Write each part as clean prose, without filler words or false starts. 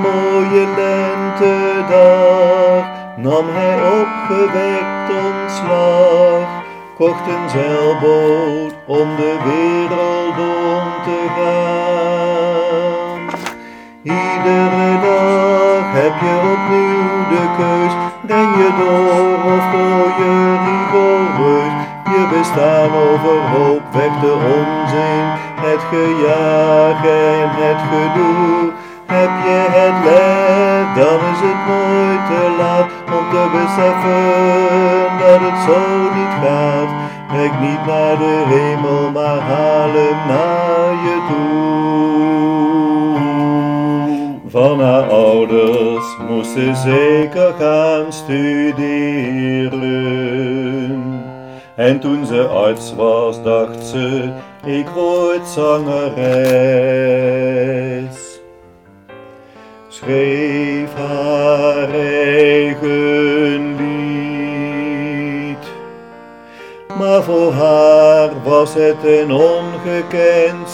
mooie lentedag nam hij opgewekt ontslag, kocht een zeilboot om de wereld om te gaan. Iedere dag heb je opnieuw de keus, ren je door of gooi je rigoureus. Je bestaan overhoop, weg de onzin, het gejaag en het gedoe. Heb je het lef, dan is het nooit te laat om te beseffen dat het zo niet gaat. Rek niet naar de hemel, maar haal hem naar je toe. Van haar ouders moest ze zeker gaan studeren. En toen ze arts was, dacht ze, ik word zangeres. Schreef haar eigen lied, maar voor haar was het een ongekend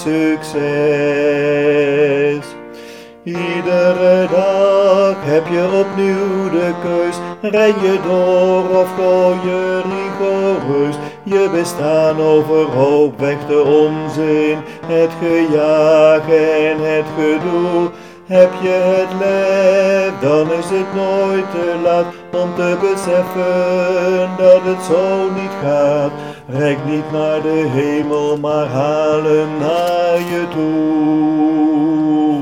succes. Iedere dag heb je opnieuw de keus, ren je door of gooi je rigoureus. Je bestaan overhoop, weg de onzin, het gejaag en het gedoe. Heb je het lef, dan is het nooit te laat om te beseffen dat het zo niet gaat. Rek niet naar de hemel, maar haal hem naar je toe.